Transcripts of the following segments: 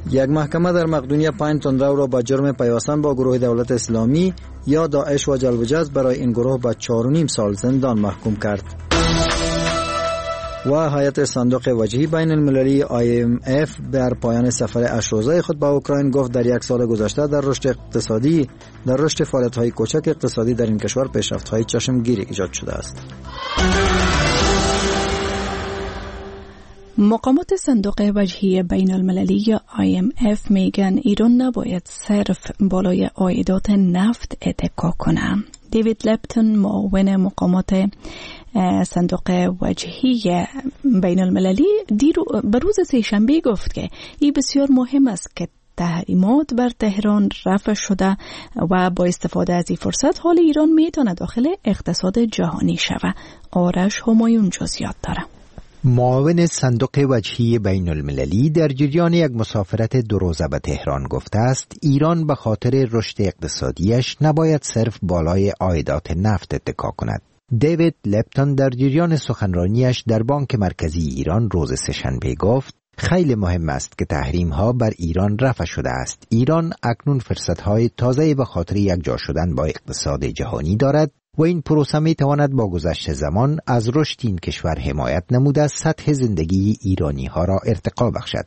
یک محکمه در مقدونیه 5 تندرو را با جرم پیوستن با گروه دولت اسلامی یا داعش و جلب جذب برای این گروه به 4.5 سال زندان محکوم کرد. و هیئت صندوق وجهی بین المللی IMF در پایان سفر 8 روزه خود به اوکراین گفت در یک سال گذشته در رشد فعالیت‌های کوچک اقتصادی در این کشور پیشرفت‌های چشمگیری ایجاد شده است. مقامات صندوق وجهی بین المللی یا IMF میگن ایران نباید صرف بالای عایدات نفت اتکا کنه. دیوید لپتون معاون مقامات صندوق وجهی بین المللی به روز سه‌شنبه گفت که این بسیار مهم است که تحریمات بر تهران رفع شده و با استفاده از این فرصت حال ایران میتونه داخل اقتصاد جهانی شود. آرش همایون جزئیات داره. معاون صندوق وجهی بین المللی در جریان یک مسافرت 2 روزه به تهران گفته است ایران به خاطر رشد اقتصادیش نباید صرف بالای عایدات نفت اتکا کند. دیوید لپتون در جریان سخنرانیش در بانک مرکزی ایران روز سه‌شنبه گفت خیلی مهم است که تحریم ها بر ایران رفع شده است. ایران اکنون فرصت های تازه به خاطر یکجا شدن با اقتصاد جهانی دارد و این پروسه می تواند با گذشت زمان از رشد این کشور حمایت نموده سطح زندگی ایرانی ها را ارتقا بخشد.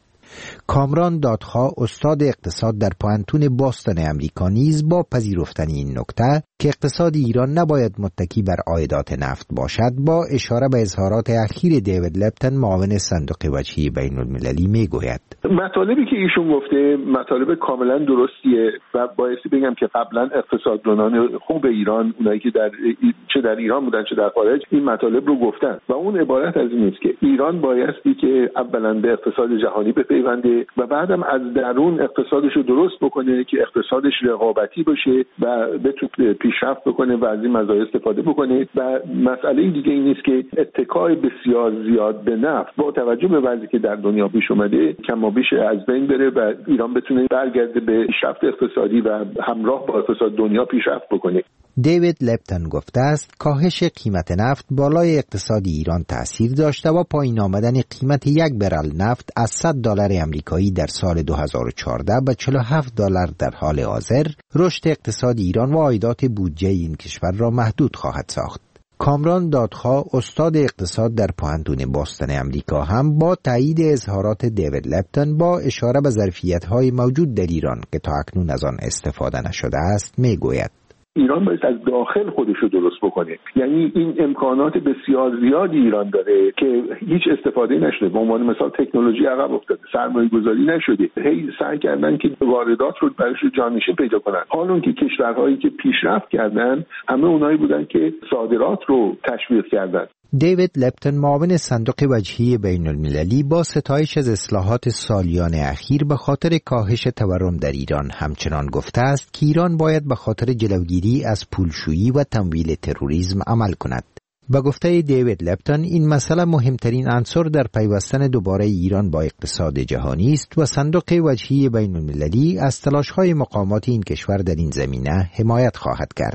کامران دادخواه استاد اقتصاد در پوانتون باستون امریکا نیز با پذیرفتن این نکته که اقتصاد ایران نباید متکی بر عایدات نفت باشد با اشاره به اظهارات اخیر دیوید لپتون معاون صندوق وجهی بین المللی میگوید مطالبی که ایشون گفته مطالب کاملا درستیه و بایستی بگم که قبلا اقتصاددانان خوب ایران اونایی که چه در ایران بودن چه در خارج این مطالب رو گفتن و اون عبارت از این است که ایران بایستی که اولا به اقتصاد جهانی بپیونده و بعدم از درون اقتصادش رو درست بکنه که اقتصادش رقابتی باشه و بتونه پیشرفت بکنه و از این مزایا استفاده بکنه و مسئله دیگه این است که اتکای بسیار زیاد به نفت با توجه به وضعی که در دنیا پیش اومده کم و بیش از بین بره و ایران بتونه برگرده به پیشرفت اقتصادی و همراه با اقتصاد دنیا پیشرفت بکنه. دیوید لپتون گفته است کاهش قیمت نفت بالای اقتصاد ایران تأثیر داشته و پایین آمدن قیمت یک برل نفت از $100 امریکایی در سال 2014 به $47 در حال حاضر رشد اقتصاد ایران و عایدات بودجه این کشور را محدود خواهد ساخت. کامران دادخواه استاد اقتصاد در پوانتون باستون امریکا هم با تایید اظهارات دیوید لپتون با اشاره به ظرفیت‌های موجود در ایران که تا اکنون از آن استفاده نشده است میگوید ایران باید از داخل خودش رو درست بکنه. یعنی این امکانات بسیار زیادی ایران داره که هیچ استفاده نشده. به عنوان مثال تکنولوژی عقب افتاده، سرمایه گذاری نشده. هی سعی کردن که واردات رو برایش جانشین پیدا کنن. حال اون که کشورهایی که پیشرفت کردن همه اونایی بودن که صادرات رو تشویق کردن. دیوید لپتون معاون صندوق وجهی بین المللی با ستایش از اصلاحات سالیان اخیر به خاطر کاهش تورم در ایران همچنان گفته است که ایران باید به خاطر جلوگیری از پولشویی و تمویل تروریسم عمل کند. به گفته دیوید لپتون این مسئله مهمترین عنصر در پیوستن دوباره ایران با اقتصاد جهانی است و صندوق وجهی بین المللی از تلاش‌های مقامات این کشور در این زمینه حمایت خواهد کرد.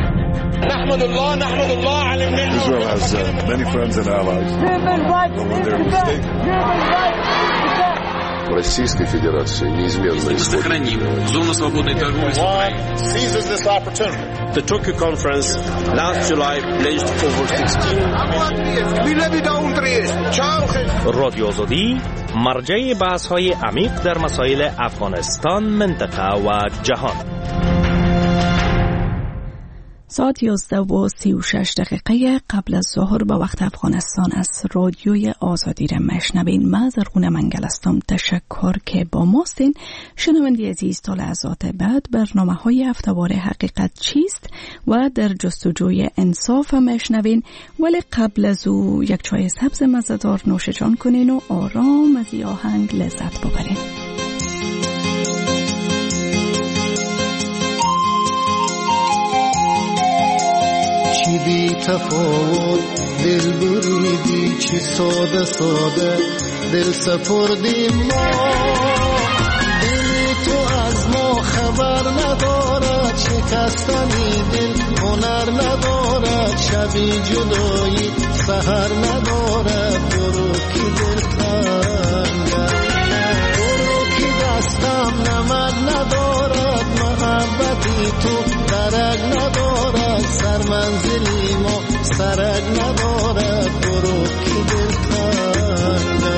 Israel has many friends and allies. В Российской Федерации неизменно сохраним зону свободной торговли. Seizes this opportunity. The Tokyo conference last July pledged over 16 رادیو آزادی مرجع بحث‌های عمیق در مسائل افغانستان، منطقه و جهان. ساعت 11:36 قبل از ظهر به وقت افغانستان از رادیوی آزادی را میشنوین. من زرغونه منگل هستم. تشکر که با ماستین. شنوندی عزیز تا لحظات بعد برنامه‌های هفته‌وار حقیقت چیست و در جستجوی انصاف میشنوین، ولی قبل از او یک چای سبز مزه‌دار نوش جان کنین و آرام از این آهنگ لذت ببرین. چی بی تفاوت دل بریدی، چی ساده ساده دل سپردی ما. دل تو از ما خبر ندارد، شکستنی دل هنر ندارد، شبی جدایی سحر ندارد. برو که دل تنگه، برو که دست تو درک ندارد، سرمنزلی ما سرک ندارد، برو کی دلتنگ.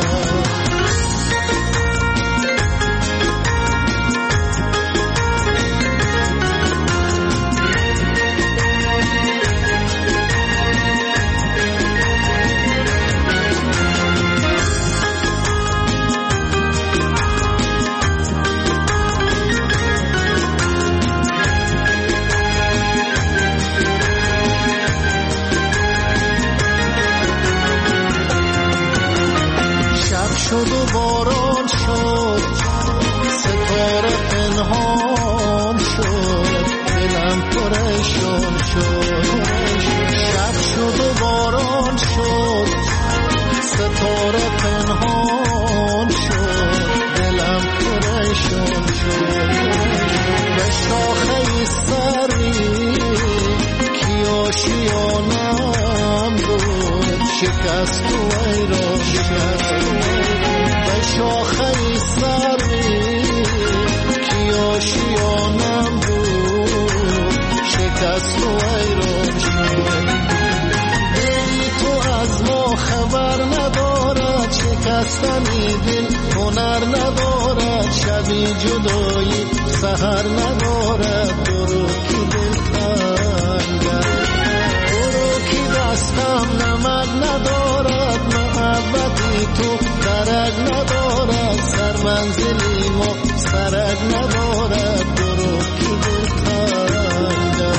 شد و باران شد، ستاره پنهان شد، دلم پریشان شد. شب شد و باران شد، ستاره پنهان شد، دلم پریشان شد. به شاخه سری کی آشیانم بود، شکست و ایران شد. شاخه سری کی آشیانم بود، شکست و ایران شد. دلی تو از ما خبر ندارد، شکستنی دل هنر ندارد، شبی جدایی سحر ندارد، برو کی دلتنگم، برو کی دستم نمک ندارد، محبتی تو درک ندارد، سرمنزلی ما سرک ندارد، برو کی دلتنگم.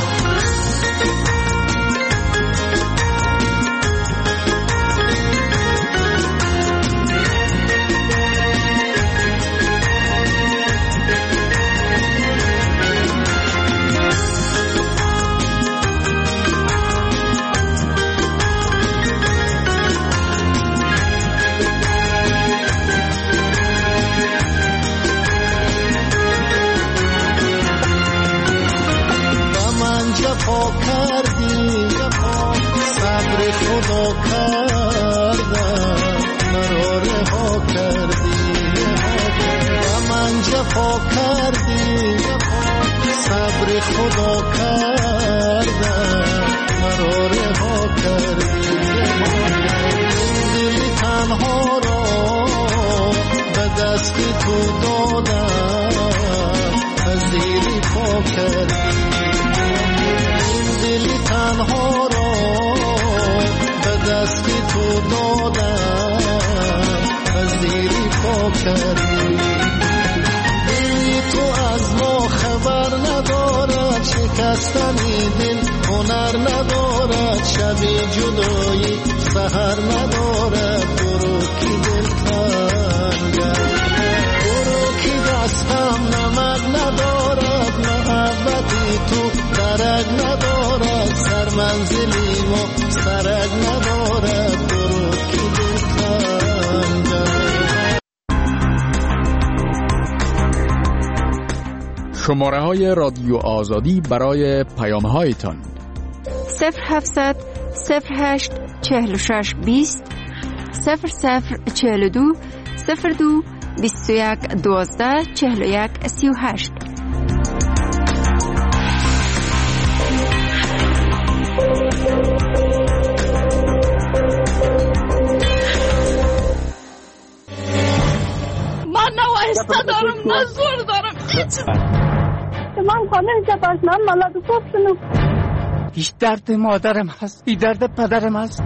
جفا کردی، صبر خدا کردم، مرا رها کردی. و من جفا کردی، صبر خدا کردم، مرا رها کردی. دل تنها را به دستی تو دادم، از دیری پا کردی. دل تنها را به دستی تو دادم، از دیری پا کردی. دلی تو از ما خبر ندارد، شکستنی دل هنر ندارد، شبی جدایی سحر ندارد، برو کی دلتنگم، برو کی دستم نمک ندارد، محبتی تو درک ندارد، سرمنزلی ما سرک ندارد، برو کی دلتنگم. شماره های رادیو آزادی برای پیام هایتان 0700 08 46 20 0042 02 21 12 41 38. من نوایسته دارم، نه زور دارم. من خانم جباز، من ملاد گفتنم. هیچ درد مادرم هست، هیچ درد پدرم هست.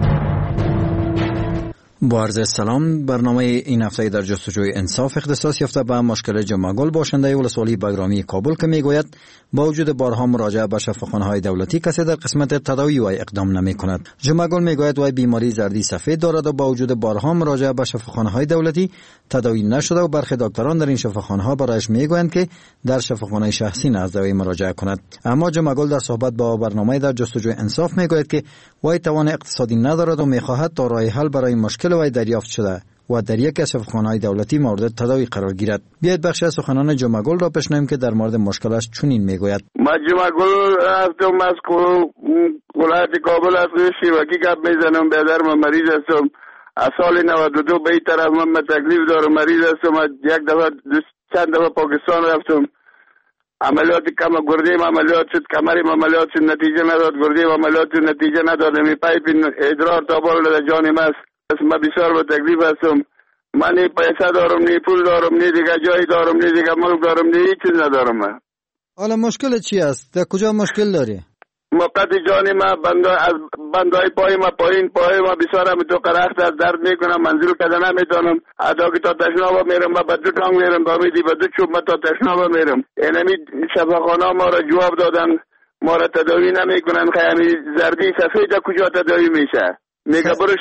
با عرض سلام، برنامه این هفته در جستجوی انصاف اختصاص یافته به مشکل جمعگل باشنده ولسوالی بگرامی کابل که میگوید با وجود بارها مراجعه به شفاخانه‌های دولتی کسی در قسمت تداوی و اقدام نمی کند. جمعگل میگوید وای بیماری زردی سفید دارد و با وجود بارها مراجعه به شفاخانه‌های دولتی تداوی نشده و برخی دکتران در این شفاخانه‌ها برایش میگویند که در شفاخانه شخصی نزد وی مراجعه کند. اما جمعگل در صحبت با برنامه در جستجوی انصاف میگوید که وای توان اقتصادی ندارد و میخواهد تا راه حل برای مشکل وی دریافت شده و در یک از شفاخانه‌های دولتی مورد تداوی قرار گیرد. بیایید بخشی از سخنان جمعگل را بشنویم که در مورد مشکلش چنین میگوید. ما جمعگل رفتم از ولایت کابل از شیوکی گپ میزنم. برادر من مریض هستم. از سال 92 به این طرف من تکلیف دارم، مریض هستم. یک دفعه چند دفعه پاکستان رفتم. عملیات کم گرده عملیات شد، کمریم عملیات شد، نتیجه نداد، گرده عملیات شد، نتیجه نداد. می پایپ ادرار تا بالا جان ماست. ما بسیار با تکلیف هستم. من نی پیسه دارم، نی پول دارم، نی دیگه جای دارم، نی دیگه ملک دارم، نی هیچ چیز ندارم. من حالا مشکل چی است؟ در کجا مشکل داری؟ موقت جان ما از بندای پای ما پای ما بسیار هم تو قرخت از درد میکنم، منزل کده نمیتونم. ادا که تا تشنابا میرم و بدو تانگ میرم بامیدی بدو چوب ما تا تشنابا میرم. اینمی شفاخانه ما را جواب دادن، ما را تداوی نمیکنن. خیلی زردی سفید کجا تداوی میشه؟ میگه برو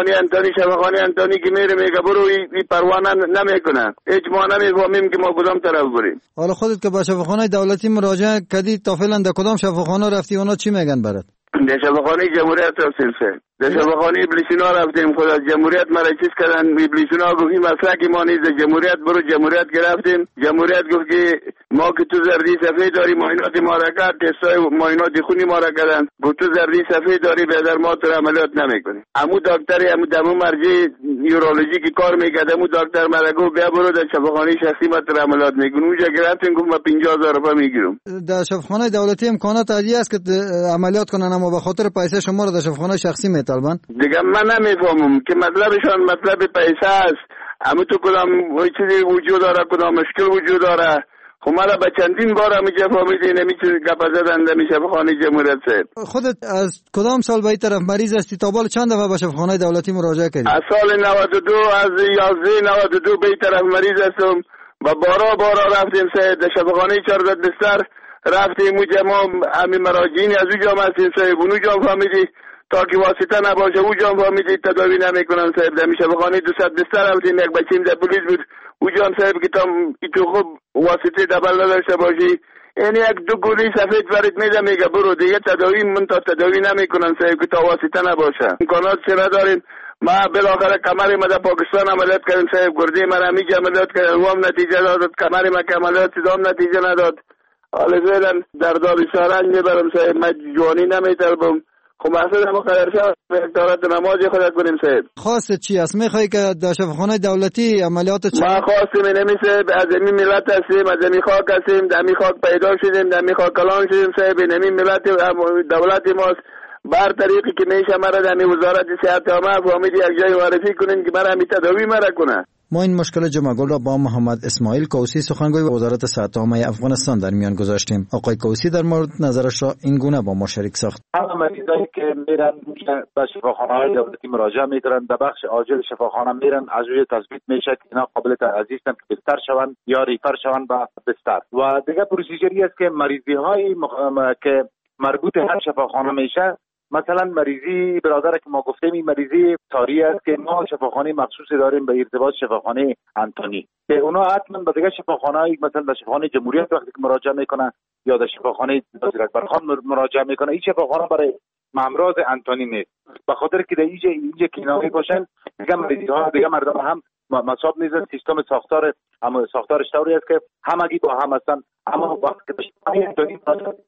شفاخانه انتانی که میره میگه برو ای پروانه نمیکنه. هیچ ما نمیفهمیم که ما کدام طرف بریم. حالا خودت که به شفاخانه دولتی مراجعه کردی تا فعلا در کدام شفاخانه رفتی؟ اونا چی میگن برات؟ در شفاخانه جمهوریت رفتیم سه. در شفاخانه ابلیسینا رفتیم، خود از جمهوریت مرا چیز کردن. ابلیسینا گفت این مسئله ما نیست، جمهوریت برو. جمهوریت گرفتیم، جمهوریت گفت که ما که تو زردی سفید داری، معاینات ما را کرد، تستای معاینات خونی ما را کردن، گفت تو زردی سفید داری، بهتر ما تو عملیات نمیکنیم. امو دکتری امو مرجع یورولوژی که کار میکرد، امو دکتر مرا گفت بیا برو در شفاخانه شخصی ما تو عملیات میکنیم. اونجا گرفتیم، گفت ما 50000 روپیه میگیرم. در شفاخانه دولتی امکانات عادی است که عملیات کنن، اما به خاطر پیسه شما رو در شفاخانه شخصی میطلبن. دیگه من نمیفهمم که مطلبشان مطلب پیسه است. اما تو کدام چیزی وجود داره، کدام مشکل وجود داره. خب ما را به چندین بار همیشه فهمیدین همیشه گپ زدن میشه به خانه جمهوریت صاحب. خودت از کدام سال به این طرف مریض هستی؟ تا بالا چند دفعه به شفاخانه دولتی مراجعه کردی؟ از سال 92 از 11 92 به این طرف مریض هستم و بارا رفتیم صاحب در شفاخانه 14 بستر رفتیم. اونجا ما همین مراجعین از اونجا هستیم صاحب، اونجا فهمیدی تا که واسطه نباشه اونجا فهمیدی تداوی نمیکنن صاحب. در شفاخانه 200 بستر رفتیم، یک بچیم در پلیس بود اونجا صاحب که تو خوب واسطه دبل نداشته باشی، یعنی یک دو گولی سفید ورد میده میگه برو دیگه تداوی من تا تداوی نمیکنن صاحب که تا واسطه نباشه. امکانات چه نداریم. ما بالاخره کمری ما در پاکستان عملیات کردیم صاحب، گردی ما همیشه عملیات کردیم، هم نتیجه داد. کمری ما که عملیات هم نتیجه نداد. حالا زیدن در دار سارنج میبرم صاحب، من جوانی نمیطلبم. خب محصول ما خیرشا اکتارات نمازی خود کنیم صاحب. خواست چی است؟ میخوایی که در شفاخانه دولتی عملیات ما خواستیم اینمی صاحب، از این ملت هستیم، از این خاک هستیم، در این خاک پیدا شدیم، در این خاک کلان شدیم صاحب. اینمی ملت دولتی ماست. بر طریقی که میشه مرا در وزارت صحت عامه فهمیدی یک جای معرفی کنین که مرا می تداوی مرا کنه. ما این مشکل جمع‌گل را با محمد اسماعیل کوسی سخنگوی وزارت صحت عامه افغانستان در میان گذاشتیم. آقای کوسی در مورد نظرش را این گونه با ما شریک ساخت. همه مریضایی که میرن به شفاخانه‌های دولتی مراجعه میکنن، در بخش عاجل شفاخانه میرن، از روی تثبیت میشه که اینا قابل تعزیز هستند که بستر شوند یا ریفر شوند به بستر. و دیگه پروسیجری است که مریضی‌های که مربوط هر شفاخانه میشه، مثلا مریضی برادر که ما گفتیم این مریضی تاری است که ما شفاخانه مخصوصی داریم به ارتباط شفاخانه انتونی که اونا حتما به دیگه شفاخانه مثلا به شفاخانه جمهوریت وقتی که مراجعه میکنه یا در شفاخانه وزیر اکبرخان مراجعه میکنه، این شفاخانه برای امراض انتونی نیست. به خاطر که در اینجا کناری باشن دیگه مریضی ها دیگه مردم هم مصاب نیستن. سیستم ساختارش طوری است که همگی با هم هستن، اما وقتی که به شفاخانه انتونی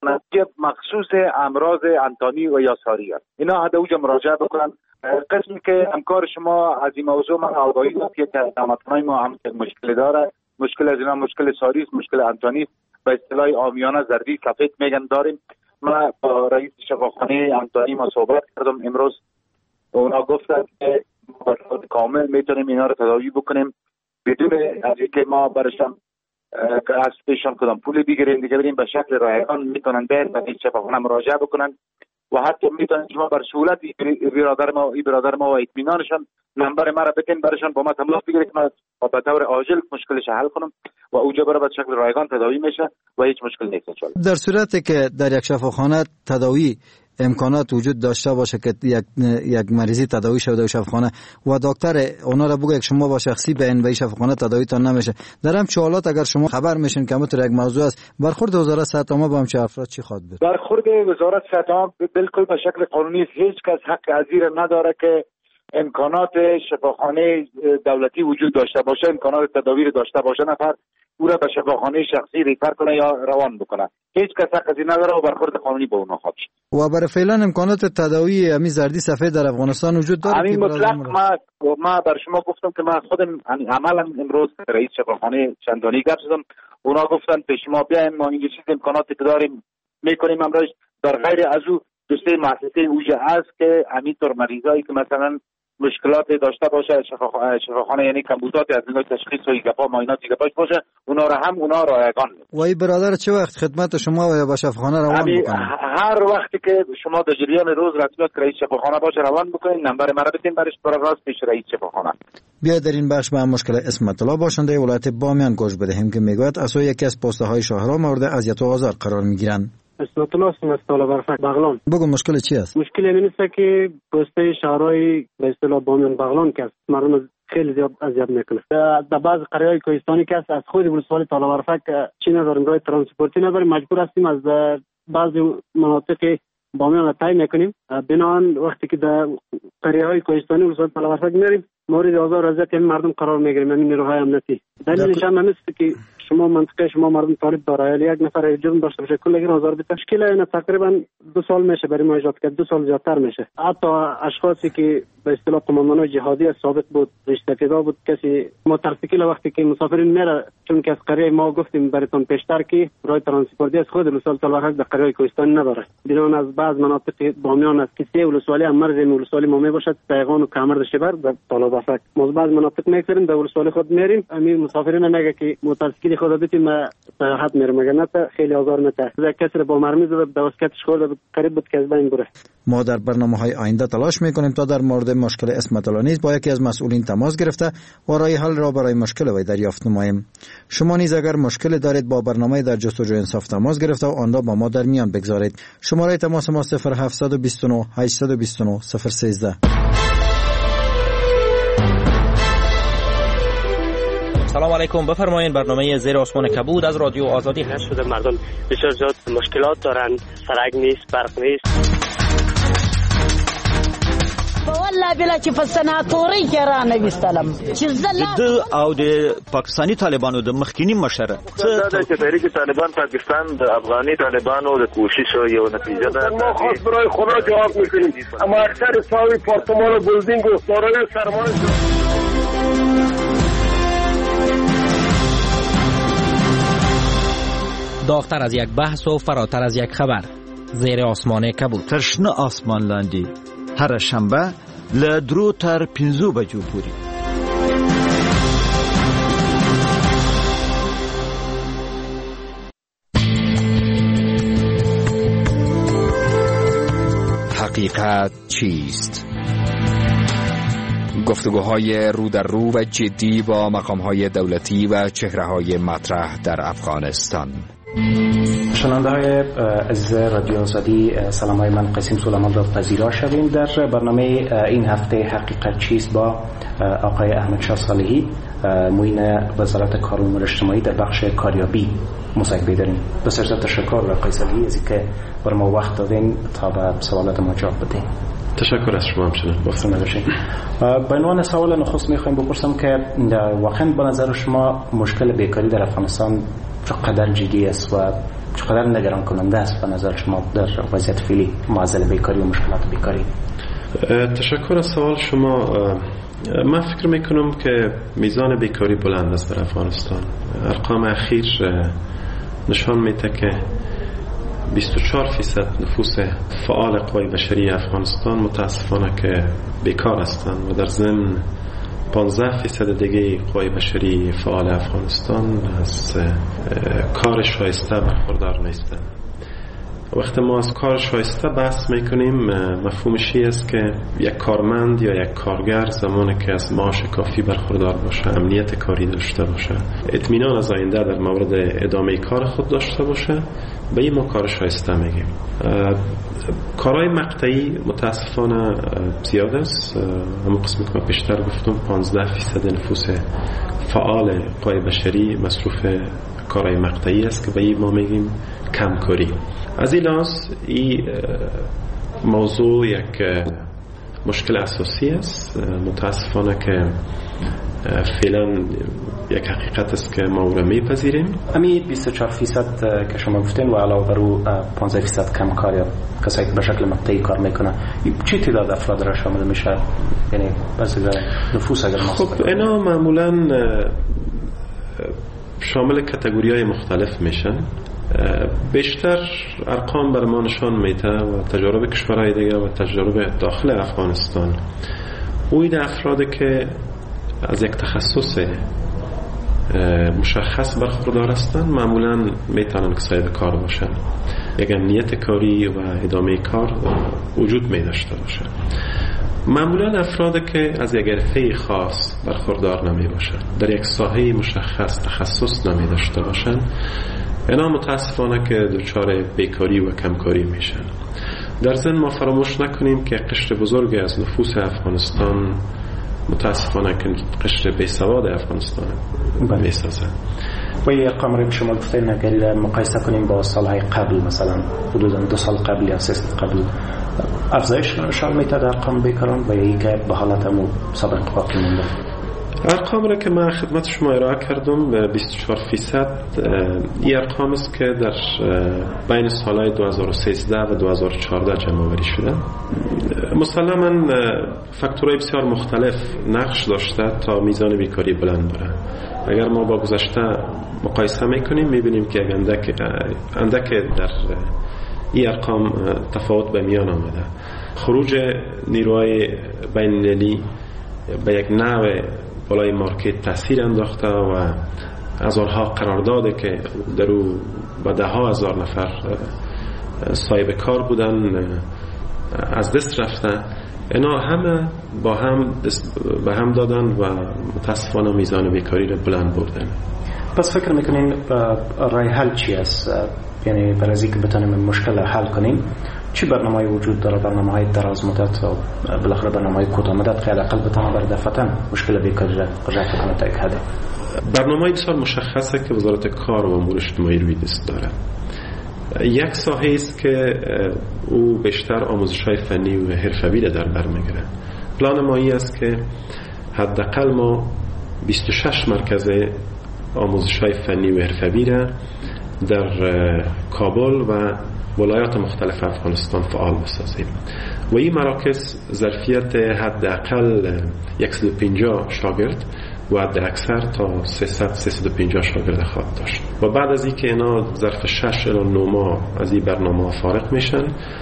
مخصوص امراض انتونی و یاساری است، اینا حد اوجا مراجعه بکنن. قسمی که همکار شما از این موضوع من آگاهی داد که تمامتنای ما هم مشکل داره. مشکل از اینا مشکل ساری است، مشکل انتونی است، به اصطلاح عامیانه زردی سفید میگن داریم. من با رئیس شفاخانه انتونی ما صحبت کردم امروز، اونا گفتن که کامل میتونیم اینا رو تداوی بکنیم بدون از اینکه ما برشان از پیشان کدام پول بگیریم. دیگه بریم به شکل رایگان میتونن بیاید به شفاخانه مراجعه بکنن و حتی میتونن شما بر سهولت برادر ما و اطمینانشان نمبر ما را بتین برشان با ما تماس بگیرید که ما به طور عاجل مشکلش حل کنم و اونجا برای به شکل رایگان تداوی میشه و هیچ مشکل نیست. در صورتی که در یک شفاخانه تداوی امکانات وجود داشته باشه که یک مریضی تداوی شده در شفاخانه و دکتر اونا را بگه شما با شخصی به این شفاخانه تداویتان نمیشه، در هم حالات اگر شما خبر میشین که همون یک موضوع است، برخورد وزارت صحت عامه با همچه افراد چی خواهد بود؟ برخورد وزارت صحت عامه بالکل به شکل قانونی است. هیچ کس حق ازیر نداره که امکانات شفاخانه دولتی وجود داشته باشه، امکانات تداویر داشته باشه، نفر او را به شفاخانه شخصی ریفر کنه یا روان بکنه. هیچ کس حق از این نداره و برخورد قانونی با اونها خواهد شد. و برای فعلا امکانات تداوی امی زردی سفید در افغانستان وجود داره؟ همین مطلق ما بر شما گفتم که من خودم عملا امروز رئیس شفاخانه چندانی گپ زدم، اونا گفتن پیش ما بیایم، ما این چیز امکاناتی که داریم میکنیم. امروز در غیر از او دوسته مؤسسه اوجه است که همینطور مریضایی که مثلا مشکلات داشته باشه شفاخانه، یعنی کمبودات از نوع تشخیص و ایگپا معاینات ایگپاش باشه، اونا رایگان. و این برادر چه وقت خدمت شما و به شفاخانه روان بکنه؟ هر وقتی که شما در جریان روز رسمیت رئیس شفاخانه باشه روان بکنین، نمبر مرا بدین برش برای راست پیش رئیس شفاخانه. بیا در این بخش به مشکل اسمت الله باشنده ولایت بامیان گوش بدهیم که میگوید اسو یکی از پسته های شهرها مورد اذیت و آزار قرار میگیرند. اسمت الله برفک بغلان. بگو مشکل چی است؟ مشکل این است که پسته شهرهای به اصطلاح بامیان بغلان که مردم خیلی زیاد اذیت میکنه. در بعض قریه‌های کوهستانی که از خود ولسوالی برفک چی نداریم، راه ترانسپورتی نداریم، مجبور هستیم از بعضی مناطق بامیان را طی میکنیم. بنابراین وقتی که در قریه‌های کوهستانی ولسوالی برفک میریم مورد آزار و اذیت مردم قرار میگیریم. همین نیروهای امنیتی دلیلش هم است که شما منطقه شما مردم طالب داره، یک نفر جرم داشته باشه کل این آزار بده. مشکل اینه تقریبا 2 سال میشه برای ما ایجاد کرد، 2 سال زیادتر میشه. حتی اشخاصی که به اصطلاح قماندانای جهادی سابق بود، رشته‌فدا بود، کسی موتورسیکل وقتی که مسافرین میره، چون که از قریه ما گفتیم براتون پیشتر که راه ترانسپورتی از خود ولسوالی طالب در قریه کوهستانی نداره. بدون از بعض مناطق بامیان است که سه ولسوالی هم مرز ولسوالی ما میباشد، پیغان و کامرد شبر در طالب افک. ما بعض مناطق میگذاریم در ولسوالی خود میریم، همین مسافرین میگه که موتورسیکل خود بتیم ما راحت میرم، مگر نه خیلی آزار میده. کسی با مرمی زد در واسکتش خورد، قریب بود که از بین بره. ما در برنامه‌های آینده تلاش میکنیم تا در مورد مشکل اسمت الله نیز با یکی از مسئولین تماس گرفته و راه حل را برای مشکل وی دریافت نماییم. شما نیز اگر مشکل دارید با برنامه در جستجوی انصاف تماس گرفته و آن را با ما در میان بگذارید. شماره تماس ما 0729 829 013. سلام علیکم، بفرمایید. برنامه زیر آسمان کبود از رادیو آزادی هست. شده مردم بسیار زیاد مشکلات دارند، سرک نیست، برق نیست. والله بلا چې فسناتوري کې را نوستلم چې د او د پاکستانی طالبانو د مخکینی مشر څه چې تحریک طالبان پاکستان د افغاني طالبانو د کوشش یو نتیجه ده. ما خاص برای خدا جواب میکنیم، اما اکثر ساوی پارتمان و بلدینگ و دارای سرمایه داغتر از یک بحث و فراتر از یک خبر. زیر آسمان کبود. ترشنه آسمان لاندی هر شنبه له 3 تر 5 بجو پورې. حقیقت چیست؟ گفتگوهای رو در رو و جدی با مقامهای دولتی و چهره‌های مطرح در افغانستان. شنونده های عزیز رادیو آزادی، سلام های من قاسم سلیمان را پذیرا شویم در برنامه این هفته حقیقت چیست با آقای احمد شاه صالحی، معین وزارت کار و امور اجتماعی در بخش کاریابی مصاحبه داریم. بسیار تشکر آقای صالحی از اینکه بر ما وقت دادین تا به سوالات ما جواب بدین. تشکر از شما همچنین. گفتم نداشتین. به عنوان سوال نخست میخوایم بپرسم که واقعا به نظر شما مشکل بیکاری در افغانستان چقدر جدی است و چقدر نگران کننده است به نظر شما در وضعیت فعلی معضل بیکاری و مشکلات بیکاری؟ تشکر از سوال شما. من فکر میکنم که میزان بیکاری بلند است در افغانستان. ارقام اخیر نشان میده که 24% نفوس فعال قوای بشری افغانستان متاسفانه که بیکار هستند و در ضمن 15% دیگه قوای بشری فعال افغانستان از کار شایسته برخوردار نیستند. وقتی ما از کار شایسته بحث میکنیم مفهومش این است که یک کارمند یا یک کارگر زمانی که از معاش کافی برخوردار باشه، امنیت کاری داشته باشه، اطمینان از آینده در مورد ادامه کار خود داشته باشه، به این ما کار شایسته میگیم. کارهای مقطعی متاسفانه زیاد است. همون قسمی که من پیشتر گفتم 15% نفوس فعال قوای بشری مصروف کارهای مقطعی است که به این ما میگیم کمکاری. از این لحاظ این موضوع یک مشکل اساسی است. متاسفانه که فعلا یک حقیقت است که ما او را میپذیریم. همین 24% که شما گفتین و علاوه بر او 15% کمکار یا کسایی که به شکل مقطعی کار میکنه، چه تعداد افراد را شامل میشه؟ یعنی بس نفوس اگر ما خب اینا معمولا شامل کاتگوری‌های مختلف میشن. بیشتر ارقام بر ما نشان میده و تجارب کشورهای دیگه و تجارب داخل افغانستان اوید افرادی که از یک تخصص مشخص برخوردار هستند معمولا میتونن که صاحب کار باشن، یک امنیت کاری و ادامه کار وجود میداشته باشن. معمولا افرادی که از یک حرفه خاص برخوردار نمی باشن، در یک ساحه مشخص تخصص نمی داشته باشن، اینا متاسفانه که دچار بیکاری و کمکاری میشن. در ضمن ما فراموش نکنیم که قشر بزرگی از نفوس افغانستان متاسفانه که قشر بیسواد افغانستان میسازن. و این ارقام رو شما گفتین اگر مقایسه کنیم با سالهای قبل، مثلا حدودا 2 سال قبل یا 3 سال قبل، افزایش نشان میده در ارقام بیکاران و یا که به حالت همون سابق باقی مونده؟ ارقام را که من خدمت شما ارائه کردم 24% این ارقام است که در بین سالهای 2013 و 2014 جمع آوری شده. مسلماً فاکتورهای بسیار مختلف نقش داشته تا میزان بیکاری بلند بره. اگر ما با گذشته مقایسه میکنیم میبینیم که اندک در این ارقام تفاوت به میان آمده. خروج نیروهای بین المللی به یک نوع بالای مارکت تاثیر انداخته و هزارها قرارداده که در او به 10,000 نفر صاحب کار بودن از دست رفته. اینا همه با هم به هم دادن و متاسفانه میزان بیکاری رو بلند بردن. پس فکر میکنین راه حل چی است؟ یعنی برای از اینکه بتونیم مشکل حل کنیم چی برنامه‌ای وجود داره؟ برنامه‌های دراز مدت و بالاخره برنامه‌های کوتاه مدت که حداقل بتونه بر دفتن مشکل بیکاری را رفع کنه تا یک حد. برنامه‌ای بسیار مشخصه که وزارت کار و امور اجتماعی روی دست داره. یک ساحه است که او بیشتر آموزش‌های فنی و حرفه‌ای را در بر می‌گیره. پلان ما این است که حداقل ما 26 مرکز آموزش‌های فنی و حرفه‌ای را در کابل و ولایات مختلف افغانستان فعال بسازیم و این مراکز ظرفیت حداقل 150 شاگرد و حد اکثر تا 300-350 شاگرد خواهد داشت و بعد از اینکه اینا ظرف 6 الی 9 ماه از این برنامه فارغ میشن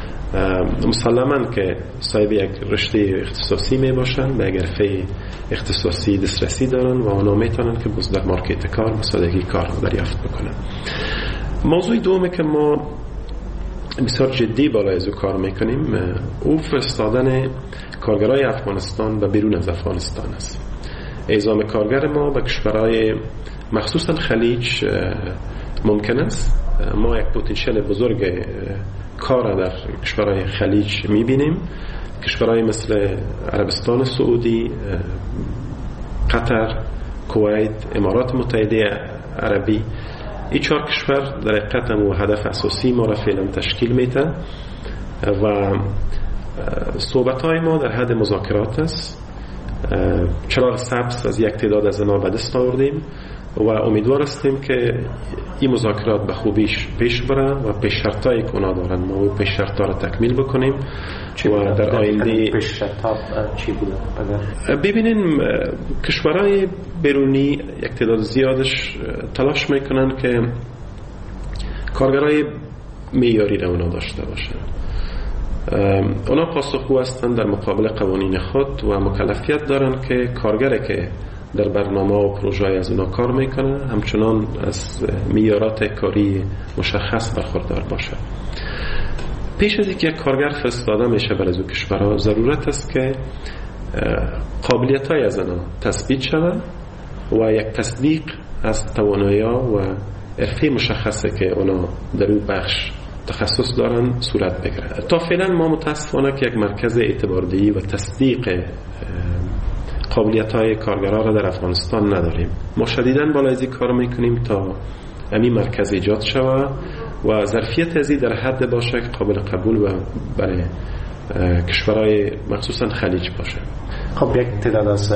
مسلماً که صاحب یک رشته اختصاصی می باشن، به یک حرفه اختصاصی دسترسی دارن و اونا میتونن که باز در مارکت کار مساعدگی کار دریافت بکنن. موضوع دومه که ما بسیار جدی بالای از او کار میکنیم او فرستادن کارگرای افغانستان به بیرون از افغانستان است. اعزام کارگر ما به کشورهای مخصوصا خلیج ممکن است. ما یک پتانسیل بزرگ کار در کشورهای خلیج میبینیم. کشورهای مثل عربستان سعودی، قطر، کویت، امارات متحده عربی، این 4 کشور در حقیقت هم هدف اساسی ما را فعلا تشکیل میده و صحبت‌های ما در حد مذاکرات است. چراغ سبز از یک تعداد از اینا به دست آوردیم و امیدوار هستیم که این مذاکرات به خوبیش پیش بره و پیش شرطایی که اونا دارن ما او پیش شرطا را تکمیل بکنیم و در آینده پیش شرطا چی بوده؟ ببینیم کشورهای بیرونی یک تعداد زیادش تلاش میکنن که کارگرای معیاری را اونا داشته باشن. اونا پاسخگو هستند در مقابل قوانین خود و مکلفیت دارن که کارگری که در برنامه و پروژه از اونا کار میکنه همچنان از معیارات کاری مشخص برخوردار باشه. پیش از اینکه یک کارگر فرستاده میشه برای از کشورها ضرورت است که قابلیت‌های از اونا تثبیت شود و یک تصدیق از توانایی‌ها و حرفه مشخصه که اونا در اون بخش تخصص دارن صورت بگیره. تا فعلا ما متاسفانه که یک مرکز اعتباردهی و تصدیق قابلیت‌های کارگرها را در افغانستان نداریم. ما شدیداً بالای از این کار میکنیم تا همین مرکز ایجاد شود و ظرفیت ازی در حد باشه که قابل قبول و برای کشورهای مخصوصا خلیج باشه. خب یک تعداد از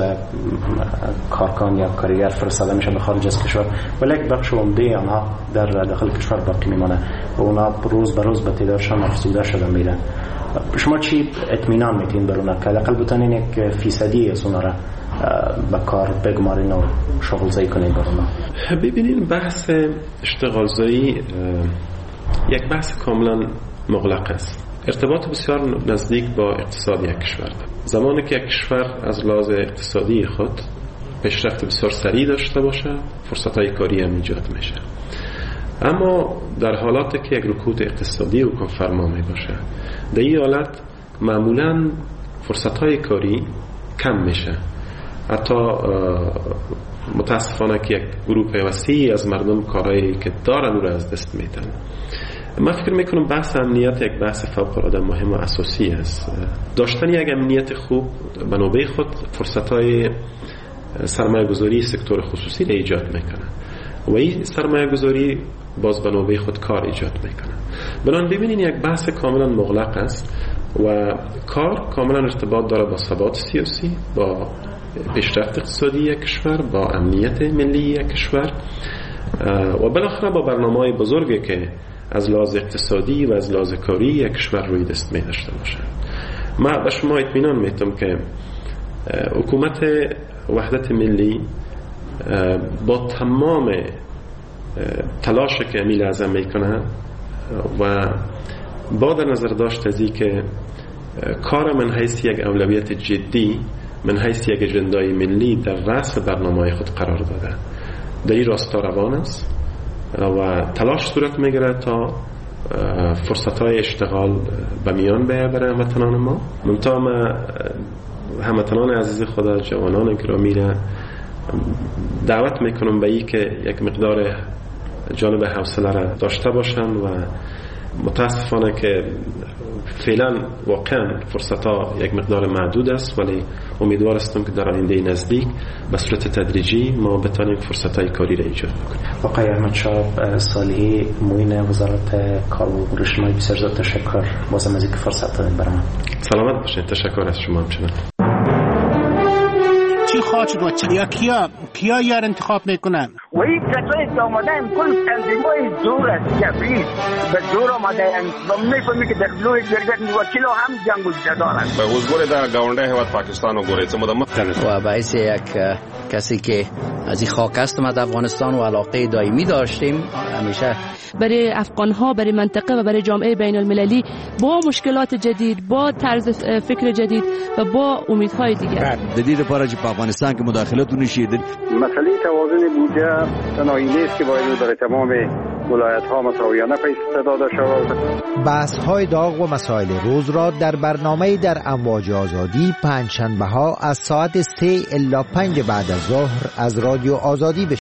کارکن یا کارگر فرستاده میشن به خارج از کشور، ولی یک بخش عمده آنها در داخل کشور باقی میمونه و اونا روز به روز به تعدادشان افزوده شده میره. شما چی اطمینان میتین بر اونا که حداقل بتونین یک فیصدی از اونا را به کار بگمارین و شغل زایی کنین بر اونا؟ ببینین بحث اشتغال زایی یک بحث کاملا مغلق است. ارتباط بسیار نزدیک با اقتصاد یک کشور. زمانی که یک کشور از لحاظ اقتصادی خود پیشرفت بسیار سریع داشته باشه، فرصت‌های کاری هم ایجاد میشه. اما در حالاتی که یک رکود اقتصادی حکم فرما می باشه، در این حالت معمولاً فرصت‌های کاری کم میشه. حتی متاسفانه که یک گروه وسیعی از مردم کارهایی که دارن رو از دست میدن. من فکر میکنم بحث امنیت یک بحث فوق‌العاده مهم و اساسی است. داشتن یک امنیت خوب به نوبه خود فرصت‌های سرمایه‌گذاری سکتور خصوصی را ایجاد میکنه و این سرمایه‌گذاری باز به نوبه خود کار ایجاد میکنه. بنابراین ببینین یک بحث کاملا مغلق است و کار کاملا ارتباط داره با ثبات سیاسی، با پیشرفت اقتصادی یک کشور، با امنیت ملی یک کشور و بالاخره با برنامه‌های بزرگی که از لحاظ اقتصادی و از لحاظ کاری یک کشور روی دست می داشته باشه. من به شما اطمینان میدم که حکومت وحدت ملی با تمام تلاشی که امی لازم میکنه و با در نظر داشت ازی که کار من حیث یک اولویت جدی، من حیث یک اجندای ملی در رأس برنامه خود قرار داده، در این راستا روان است و تلاش صورت میگیره تا فرصت‌های اشتغال به میان بیاید برای هموطنان ما. منتها هموطنان عزیز خدا، جوانان گرامی را دعوت میکنم به این که یک مقدار جانب حوصله را داشته باشن و متاسفانه که فعلا واقعا فرصت‌ها یک مقدار محدود است، ولی امیدوار هستم که در آینده نزدیک به صورت تدریجی ما بتانیم فرصت‌های کاری را ایجاد کنیم. آقای احمدشاه صالحی، معین وزارت کار و اجتماعی، بسیار تشکر بازم از اینکه فرصت دادین برام. سلامت باشین. تشکر از شما همچنان. چی خواهد شد و کیا یار انتخاب میکنن؟ و این کسایی که آمده این کل تنظیمای زور است، کبریت به زور آمده و میفهمی که در لوی جرگت وکیل هم جنگ و جدارن. به حضور در گاونده هوت پاکستان و گوریت و باعث یک کسی که از این خاک است ما در افغانستان و علاقه دائمی داشتیم همیشه برای افغانها، برای منطقه و برای جامعه بین المللی با مشکلات جدید، با طرز فکر جدید و با امیدهای دیگر. جدید پارچ افغانستان که مداخلت نشید. مسئله توازن بودجه تنهایی نیست که باید در تمام ولایت‌ها مساویانه پیش داده شود. بحث‌های داغ و مسائل روز را در برنامه در امواج آزادی پنجشنبه‌ها از ساعت 3 الی 5 بعد از ظهر از رادیو آزادی